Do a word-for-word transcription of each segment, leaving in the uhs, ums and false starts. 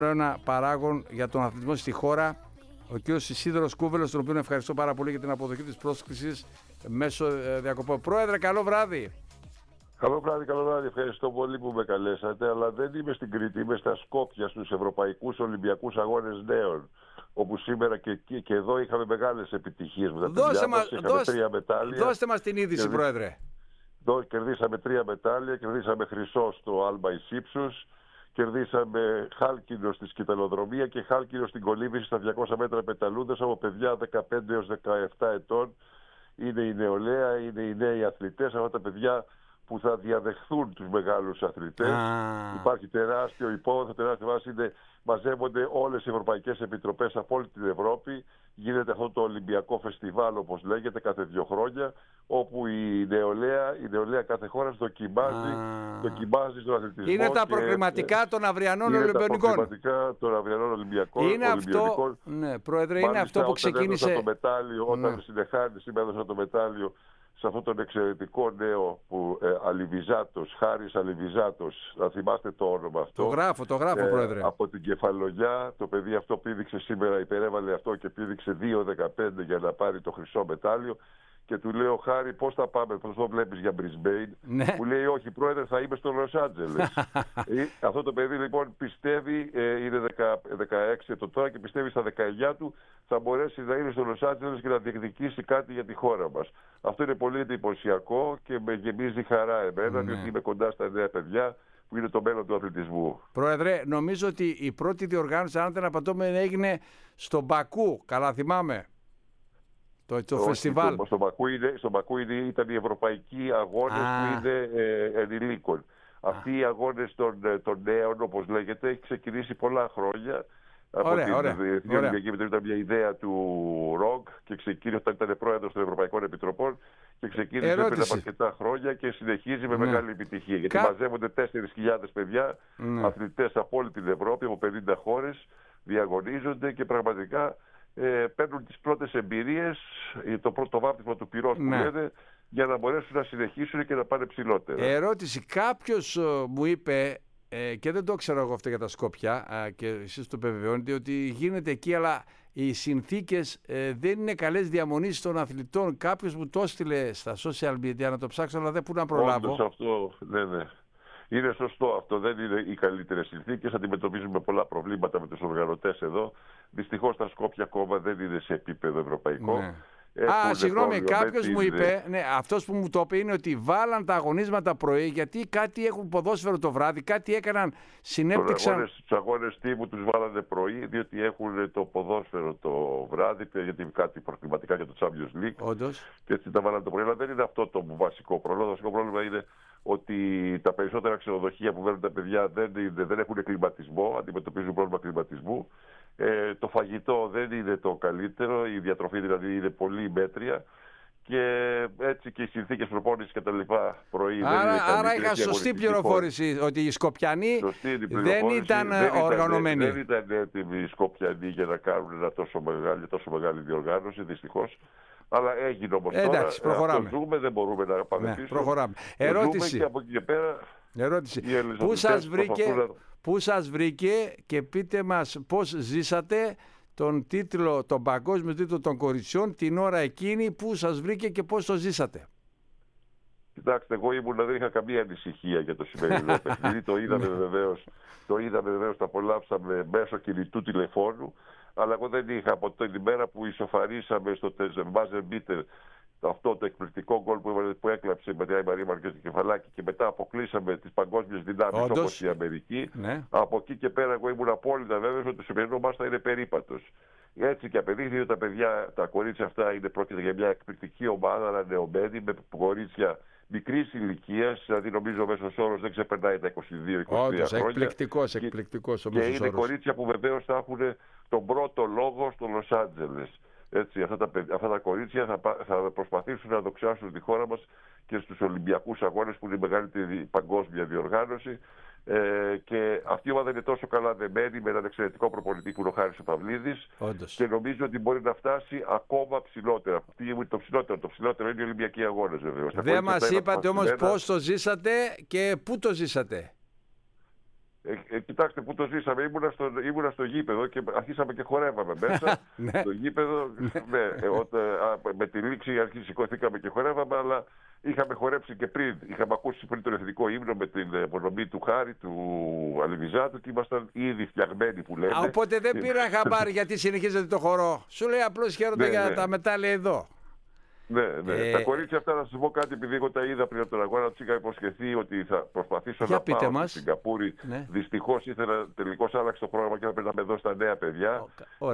ένα παράγον για τον αθλητισμό στη χώρα, ο κ. Ισίδωρος Κούβελος, τον οποίο ευχαριστώ πάρα πολύ για την αποδοχή της πρόσκλησης μέσω διακοπών. Πρόεδρε, καλό βράδυ. Καλό βράδυ, καλό βράδυ. Ευχαριστώ πολύ που με καλέσατε, αλλά δεν είμαι στην Κρήτη, είμαι στα Σκόπια, στους Ευρωπαϊκούς Ολυμπιακούς Αγώνες Νέων, όπου σήμερα και, και, και εδώ είχαμε μεγάλες επιτυχίες με τα παιδιά μας. Είχαμε δώστε, τρία μετάλλια. Δώστε μας την είδηση, Κερδί... Πρόεδρε. Εδώ κερδίσαμε τρία μετάλλια, κερδίσαμε χρυσό στο Άλμα εις ύψους, κερδίσαμε χάλκινο στη σκυταλοδρομία και χάλκινο στην κολύμβηση στα διακόσια μέτρα πεταλούντας από παιδιά δεκαπέντε έως δεκαεπτά ετών. Είναι η νεολαία, είναι οι νέοι αθλητές, αυτά τα παιδιά που θα διαδεχθούν τους μεγάλους αθλητές. Ah. Υπάρχει τεράστιο υπόβαθρο, τεράστιο βάση, είναι, μαζεύονται όλες οι ευρωπαϊκές επιτροπές από όλη την Ευρώπη. Γίνεται αυτό το Ολυμπιακό φεστιβάλ, όπως λέγεται, κάθε δύο χρόνια, όπου η νεολαία, η νεολαία κάθε χώρας δοκιμάζει, ah. δοκιμάζει στον αθλητισμό. Είναι τα προκριματικά των αυριανών Ολυμπιακών. Είναι τα προκριματικά των αυριανών Ολυμπιακών. Είναι αυτό, ναι, Πρόεδρε, είναι Μάλιστα, αυτό που ξεκίνησε. Όταν το μετάλλιο, όταν ναι. συνεχάνει, σήμερα έδωσα το μετάλλιο σε αυτόν τον εξαιρετικό νέο που ε, Αλιβιζάτος, Χάρης Αλιβιζάτος, θα θυμάστε το όνομα αυτό. Το γράφω, το γράφω, ε, Πρόεδρε. Από την Κεφαλογιά, το παιδί αυτό πήδηξε σήμερα, υπερέβαλε αυτό και πήδηξε δύο δεκαπέντε για να πάρει το χρυσό μετάλλιο. Και του λέω, Χάρη, πώς θα πάμε, πώς το βλέπεις για Μπρισμπέιν. Ναι. Μου λέει, όχι, Πρόεδρε, θα είμαι στο Λος Άντζελες. Αυτό το παιδί λοιπόν πιστεύει, ε, είναι δεκαέξι ετών τώρα και πιστεύει στα δεκαεννιά του θα μπορέσει να είναι στο Λος Άντζελες και να διεκδικήσει κάτι για τη χώρα μας. Αυτό είναι πολύ εντυπωσιακό και με γεμίζει χαρά εμένα, ναι. διότι είμαι κοντά στα νέα παιδιά που είναι το μέλλον του αθλητισμού. Πρόεδρε, νομίζω ότι η πρώτη διοργάνωση, αν δεν απατώμε, έγινε στο Μπακού. Καλά θυμάμαι. Το, το Όχι, φεστιβάλ. Στο, στο Μπακού, είναι, στο Μπακού είναι, ήταν οι ευρωπαϊκοί αγώνες ah. που είναι ε, ενηλίκων. Ah. Αυτοί οι αγώνες των, των νέων, όπως λέγεται, έχει ξεκινήσει πολλά χρόνια. Ωραία, από ωραία, την Εθνική Ολυμπιακή Επιτροπή ήταν μια ιδέα του ΡΟΚ και ξεκίνησε όταν ήταν πρόεδρος των Ευρωπαϊκών Επιτροπών και ξεκίνησε πριν από αρκετά χρόνια και συνεχίζει με ναι. μεγάλη επιτυχία. Γιατί Κα... μαζεύονται τέσσερις χιλιάδες παιδιά, ναι. αθλητές από όλη την Ευρώπη, από πενήντα χώρες, διαγωνίζονται και πραγματικά Ε, παίρνουν τις πρώτες εμπειρίες, το πρώτο βάπτισμα του πυρός που ναι. λένε, για να μπορέσουν να συνεχίσουν και να πάνε ψηλότερα. Ερώτηση, κάποιος uh, μου είπε, ε, και δεν το ξέρω εγώ αυτό για τα Σκόπια, uh, και εσείς το επιβεβαιώνετε, ότι γίνεται εκεί, αλλά οι συνθήκες ε, δεν είναι καλές διαμονής των αθλητών. Κάποιος μου το έστειλε στα social media να το ψάξω, αλλά δεν πού να προλάβω. Όντως αυτό, ναι, ναι. Είναι σωστό αυτό, δεν είναι οι καλύτερες συνθήκες. Αντιμετωπίζουμε πολλά προβλήματα με τους οργανωτές εδώ. Δυστυχώς τα Σκόπια ακόμα δεν είναι σε επίπεδο ευρωπαϊκό. Ναι. Α, συγγνώμη, κάποιος μου είπε, ναι, αυτός που μου το είπε είναι ότι βάλαν τα αγωνίσματα πρωί, γιατί κάτι έχουν ποδόσφαιρο το βράδυ, κάτι έκαναν, συνέπτυξαν. Τους αγώνες τύπου τους βάλανε πρωί, διότι έχουν το ποδόσφαιρο το βράδυ, γιατί κάτι προκληματικά για το Champions League. Όντως. Και έτσι τα βάλανε το πρωί, αλλά δεν είναι αυτό το βασικό πρόβλημα. Το βασικό πρόβλημα είναι ότι τα περισσότερα ξενοδοχεία που μένουν τα παιδιά δεν, είναι, δεν έχουν κλιματισμό, αντιμετωπίζουν πρόβλημα κλιματισμού. Ε, το φαγητό δεν είναι το καλύτερο, η διατροφή δηλαδή είναι πολύ μέτρια και έτσι και οι συνθήκες προπόνησης και τα λοιπά πρωί άρα, δεν είναι άρα είχα σωστή πληροφόρηση ότι οι Σκοπιανοί δεν ήταν δεν οργανωμένοι. Δεν ήταν έτοιμοι οι Σκοπιανοί για να κάνουν ένα τόσο μεγάλη, τόσο μεγάλη διοργάνωση, δυστυχώς. Αλλά έγινε όμως τώρα. Εντάξει, προχωράμε. Αυτό ζούμε, δεν μπορούμε να πάμε ναι, πίσω. Προχωράμε. Ερώτηση. Και από εκεί και πέρα, Ερώτηση. Πού σας βρήκε, να... πού σας βρήκε και πείτε μας πώς ζήσατε τον τίτλο, τον παγκόσμιο τίτλο των κοριτσιών την ώρα εκείνη, πού σας βρήκε και πώς το ζήσατε. Κοιτάξτε, εγώ ήμουν, δεν είχα καμία ανησυχία για το σημερινό παιχνίδι. Το είδαμε βεβαίως, το είδαμε βεβαίως, το απολαύσαμε μέσω κινητού τηλεφώνου. Αλλά εγώ δεν είχα από την ημέρα που ισοφαρίσαμε στο Μπάζερ Μπίτερ αυτό το εκπληκτικό γκολ που, που έκλαψε με την Μαρία Μαρκέζη Κεφαλάκη και μετά αποκλείσαμε τις παγκόσμιες δυνάμεις όπως η Αμερική. Ναι. Από εκεί και πέρα εγώ ήμουν απόλυτα βέβαιος ότι το σημερινό μας θα είναι περίπατος. Έτσι και απεδείχθη ότι τα παιδιά, τα κορίτσια αυτά είναι πρόκειται για μια εκπληκτική ομάδα ανανεωμένη με κορίτσια μικρής ηλικίας, δηλαδή νομίζω ο μέσος όρος δεν ξεπερνάει τα είκοσι δύο είκοσι τρία χρόνια. Εκπληκτικός, εκπληκτικός ο μέσος όρος. Και είναι κορίτσια που βεβαίως θα έχουν τον πρώτο λόγο στο Λος Άντζελες. Έτσι, αυτά, τα, αυτά τα κορίτσια θα, θα προσπαθήσουν να δοξάσουν τη χώρα μας και στους Ολυμπιακούς Αγώνες που είναι η μεγαλύτερη παγκόσμια διοργάνωση. Ε, και αυτή η ομάδα είναι τόσο καλά δεμένη με έναν εξαιρετικό προπονητή που είναι ο Χάρης ο Παυλίδης. Όντως. Και νομίζω ότι μπορεί να φτάσει ακόμα ψηλότερα. Το ψηλότερο, το ψηλότερο είναι οι Ολυμπιακοί Αγώνες βεβαίως. Δεν μας είπατε όμως πώς το ζήσατε και πού το ζήσατε. Ε, ε, κοιτάξτε που το ζήσαμε. Ήμουνα στο, ήμουνα στο γήπεδο και αρχίσαμε και χορεύαμε μέσα. Στο γήπεδο, ναι, ε, όταν, α, με τη λήξη αρχίσαμε, σηκωθήκαμε και χορεύαμε, αλλά είχαμε χορέψει και πριν. Είχαμε ακούσει πριν τον εθνικό ύμνο με την απονομή του Χάρη, του Αλιβιζάτου και ήμασταν ήδη φτιαγμένοι που λέμε. Α, οπότε δεν πήρα χαμπάρι γιατί συνεχίζετε το χορό. Σου λέει απλώς χαίρονται ναι, για ναι. τα μετάλλια εδώ. Ναι, ναι. Ε... Τα κορίτσια αυτά, να σα πω κάτι, επειδή εγώ τα είδα πριν από τον αγώνα, του είχα υποσχεθεί ότι θα προσπαθήσω για να πάω μας. στη Σιγκαπούρη. Ναι. Δυστυχώς ήθελα, τελικώς άλλαξε το πρόγραμμα και έπρεπε να με δω στα νέα παιδιά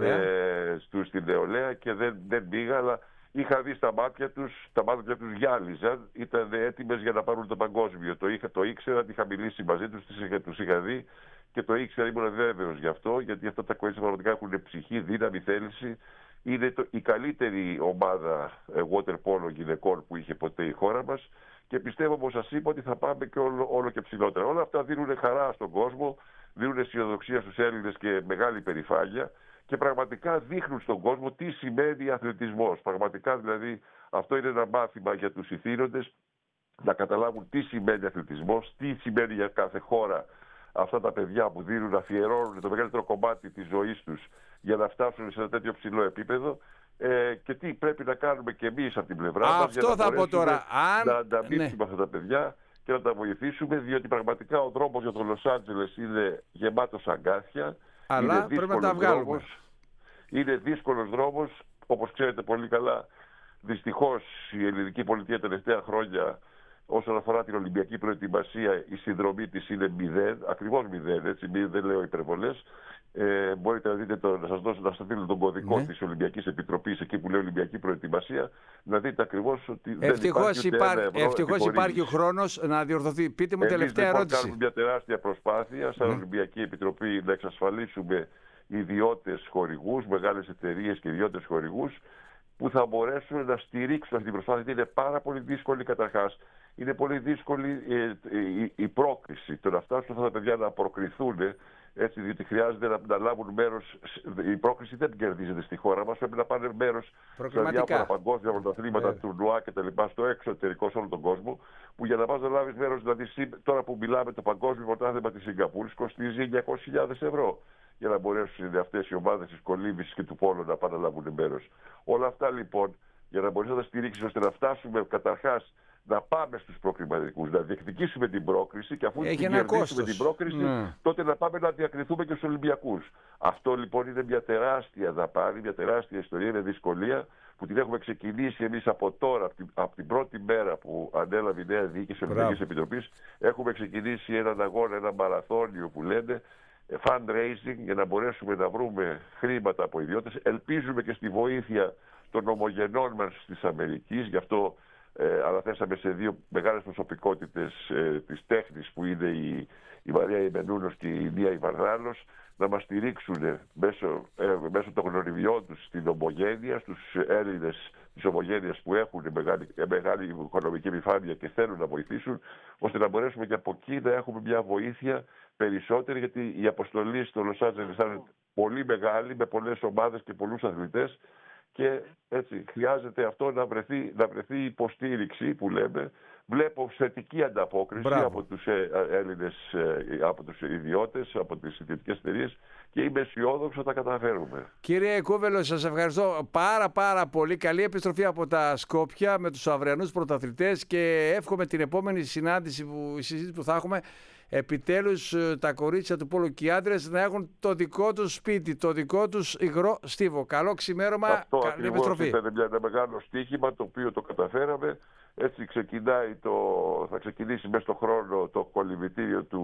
ε, στου, στην νεολαία και δεν, δεν πήγα, αλλά είχα δει στα μάτια τους, τα μάτια τους γυάλιζαν, ήταν έτοιμες για να πάρουν το παγκόσμιο. Το, είχα, το ήξερα, είχα μιλήσει μαζί τους, τους είχα δει και το ήξερα, ήμουν βέβαιος γι' αυτό, γιατί αυτά τα κορίτσια πραγματικά έχουν ψυχή, δύναμη, θέληση. Είναι το, η καλύτερη ομάδα ε, water polo γυναικών που είχε ποτέ η χώρα μας και πιστεύω, όπως σας είπα, ότι θα πάμε και όλο, όλο και ψηλότερα. Όλα αυτά δίνουν χαρά στον κόσμο, δίνουν αισιοδοξία στους Έλληνες και μεγάλη περηφάνεια και πραγματικά δείχνουν στον κόσμο τι σημαίνει αθλητισμός. Πραγματικά δηλαδή αυτό είναι ένα μάθημα για τους ηθήνοντες να καταλάβουν τι σημαίνει αθλητισμός, τι σημαίνει για κάθε χώρα αυτά τα παιδιά που δίνουν, αφιερώνουν το μεγαλύτερο κομμάτι της ζωής τους για να φτάσουν σε ένα τέτοιο ψηλό επίπεδο ε, και τι πρέπει να κάνουμε και εμείς από την πλευρά μας για να θα πω τώρα. Αν... να ανταμείψουμε ναι. αυτά τα παιδιά και να τα βοηθήσουμε, διότι πραγματικά ο δρόμος για το Λος Άντζελες είναι γεμάτος αγκάθια. Αλλά είναι πρέπει να τα βγάλουμε. Δρόμος, είναι δύσκολος δρόμος, όπως ξέρετε πολύ καλά. Δυστυχώς η ελληνική πολιτεία τα τελευταία χρόνια, όσον αφορά την Ολυμπιακή προετοιμασία, η συνδρομή της είναι μηδέν, ακριβώς μηδέν, έτσι, μη, δεν λέω υπερβολές. Ε, μπορείτε να δείτε, το, να σας δώσω, να σας δίνω τον κωδικό ναι. της Ολυμπιακής Επιτροπής, εκεί που λέει Ολυμπιακή προετοιμασία, να δείτε ακριβώς ότι ευτυχώς δεν υπάρχει υπά... ούτε ευτυχώς υπάρχει ο χρόνος να διορθωθεί. Πείτε μου, εμείς, τελευταία λοιπόν, ερώτηση. Κάνουμε μια τεράστια προσπάθεια σαν ναι. Ολυμπιακή Επιτροπή να εξασφαλίσουμε ιδιώτες χορηγούς, μεγάλες εταιρείες και ιδιώτες χορηγούς, που θα μπορέσουν να στηρίξουν αυτή την προσπάθεια. Είναι πάρα πολύ δύσκολη καταρχάς. Είναι πολύ δύσκολη ε, η, η πρόκριση. Το να φτάσουν αυτά τα παιδιά να προκριθούν, έτσι, διότι χρειάζεται να, να λάβουν μέρος. Η πρόκριση δεν κερδίζεται στη χώρα μας. Πρέπει να πάνε μέρος σε διάφορα παγκόσμια πρωταθλήματα, τουρνουά κτλ. Στο εξωτερικό, σε όλο τον κόσμο. Που για να πας να λάβεις μέρος, δηλαδή τώρα που μιλάμε, το παγκόσμιο πρωτάθλημα της Σιγκαπούρης κοστίζει εννιακόσιες χιλιάδες ευρώ. Για να μπορέσουν αυτές οι ομάδες της κολύμβησης και του πόλου να πάνε να λάβουν μέρος. Όλα αυτά λοιπόν, για να μπορείς να τα στηρίξεις ώστε να φτάσουμε καταρχάς να πάμε στους προκριματικούς, να διεκδικήσουμε την πρόκριση και αφού την κερδίσουμε την πρόκριση, mm. τότε να πάμε να διακριθούμε και στους Ολυμπιακούς. Αυτό λοιπόν είναι μια τεράστια δαπάνη, μια τεράστια ιστορία, είναι δυσκολία που την έχουμε ξεκινήσει εμείς από τώρα, από την, από την πρώτη μέρα που ανέλαβε η νέα διοίκηση της Ευρωπαϊκής Επιτροπής. Έχουμε ξεκινήσει έναν αγώνα, ένα μαραθώνιο που λένε, fundraising, για να μπορέσουμε να βρούμε χρήματα από ιδιώτες. Ελπίζουμε και στη βοήθεια των ομογενών μας της Αμερικής, γι' αυτό ε, αναθέσαμε σε δύο μεγάλες προσωπικότητες ε, της τέχνης που είναι η, η Μαρία Ιμενούνος και η Νία Ιβαρδάνος, να μας στηρίξουν μέσω, ε, μέσω των γνωριμιών τους στην ομογένεια, στους Έλληνες της ομογένειας που έχουν μεγάλη, μεγάλη οικονομική επιφάνεια και θέλουν να βοηθήσουν, ώστε να μπορέσουμε και από εκεί να έχουμε μια βοήθεια περισσότερη, γιατί η αποστολή στο Λος Άντζελες θα είναι πολύ μεγάλη, με πολλές ομάδες και πολλούς αθλητές και έτσι χρειάζεται αυτό να βρεθεί, να βρεθεί υποστήριξη που λέμε. Βλέπω θετική ανταπόκριση Μπράβο. από τους Έλληνες, από τους ιδιώτες, από τις ιδιωτικές εταιρείες και είμαι αισιόδοξο ότι θα τα καταφέρουμε. Κύριε Κούβελο, σας ευχαριστώ πάρα πάρα πολύ. Καλή επιστροφή από τα Σκόπια με τους αυριανούς πρωταθλητές και εύχομαι την επόμενη συνάντηση που, η συζήτηση που θα έχουμε, επιτέλους τα κορίτσια του πόλου και οι άντρες να έχουν το δικό τους σπίτι, το δικό τους υγρό στίβο. Καλό ξημέρωμα, Αυτό καλή επιστροφή. Ήταν μια, ένα μεγάλο στοίχημα το οποίο το καταφέραμε. Έτσι ξεκινάει το, θα ξεκινήσει μέσα στον χρόνο το κολυμβητήριο του,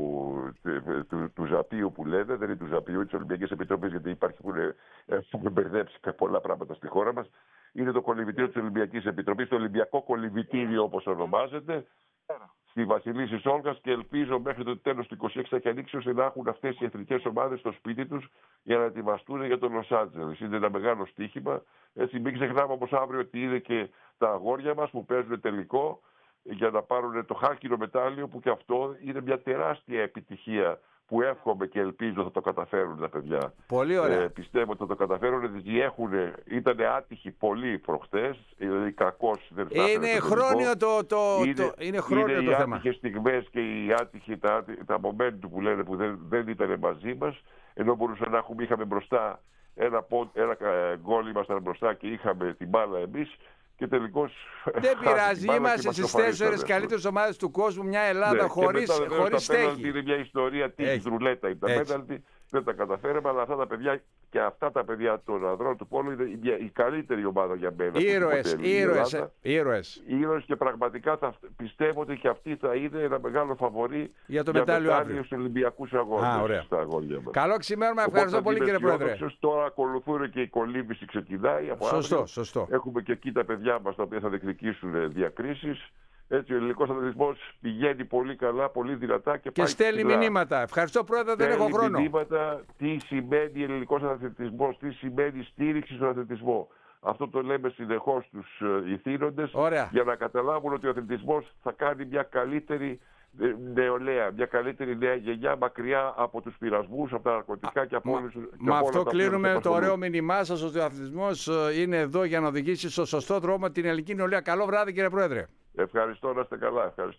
του, του, του Ζαπίου που λένε, δεν είναι του Ζαπίου, της Ολυμπιακής Επιτροπής, γιατί υπάρχουν, έχουμε μπερδέψει πολλά πράγματα στη χώρα μας. Είναι το κολυμβητήριο της Ολυμπιακής Επιτροπής, το Ολυμπιακό Κολυμβητήριο όπως ονομάζεται, στη Βασιλίσσης Όλγας, και ελπίζω μέχρι το τέλος του είκοσι έξι θα έχει ανοίξει ώστε να έχουν αυτές οι εθνικές ομάδες στο σπίτι τους για να ετοιμαστούν για το Λος Άντζελες. Είναι ένα μεγάλο στοίχημα. Έτσι, μην ξεχνάμε όμως αύριο ότι είναι και τα αγόρια μας που παίζουν τελικό για να πάρουν το χάλκινο μετάλλιο, που και αυτό είναι μια τεράστια επιτυχία που εύχομαι και ελπίζω θα το καταφέρουν τα παιδιά. Πολύ ωραία. Ε, πιστεύω ότι θα το καταφέρουν, γιατί έχουν, ήταν άτυχοι πολλοί προχτές, δηλαδή κακώς δεν φτάσανε. Είναι χρόνιο το, το, είναι, το, είναι χρόνιο είναι το οι θέμα. άτυχες στιγμές και οι άτυχοι, τα, τα momentum που λένε που δεν, δεν ήταν μαζί μας, ενώ μπορούσαν να έχουμε, είχαμε μπροστά ένα, ένα γκολ, ήμασταν μπροστά και είχαμε την μπάλα εμείς. Και τελικώς, δεν πειράζει, είμαστε στις τέσσερις καλύτερες ομάδες του κόσμου. Μια Ελλάδα ναι, χωρίς, χωρίς στέγη. Είναι μια ιστορία τύχης ρουλέτα. Τα πέναλτι δεν τα καταφέραμε, αλλά αυτά τα παιδιά και αυτά τα παιδιά των ανδρών του πόλου είναι η καλύτερη ομάδα για μένα. Ήρωες, ήρωες, ήρωες. Ήρωες και πραγματικά θα, πιστεύω ότι και αυτοί θα είναι ένα μεγάλο φαβορί για το μετάλλιο αύριο στους Ολυμπιακούς αγώνες. Καλό ξημέρωμα, ευχαριστώ πολύ κύριε Πρόεδρε. Τώρα ακολουθούν και η κολύμβηση, ξεκινάει από σωστό, αύριο. Σωστό. Έχουμε και εκεί τα παιδιά μας τα οποία θα διεκδικήσουν διακρίσεις. Έτσι, ο ελληνικός αθλητισμός πηγαίνει πολύ καλά, πολύ δυνατά και, και πάει στέλνει ψηλά. Μηνύματα. Ευχαριστώ Πρόεδρε, δεν έχω χρόνο. Μηνύματα, τι σημαίνει ελληνικός αθλητισμός, τι σημαίνει στήριξη στον αθλητισμό. Αυτό το λέμε συνεχώς στους ηθήνοντες, για να καταλάβουν ότι ο αθλητισμός θα κάνει μια καλύτερη νεολαία, μια καλύτερη νέα γενιά μακριά από τους πειρασμούς, από τα ναρκωτικά και από όλους. Με αυτό κλείνουμε το ωραίο μήνυμά σας ότι ο αθλητισμός είναι εδώ για να οδηγήσει στο σωστό δρόμο την ελληνική νεολαία. Καλό βράδυ κύριε Πρόεδρε. Ευχαριστώ, να είστε καλά. Ευχαριστώ.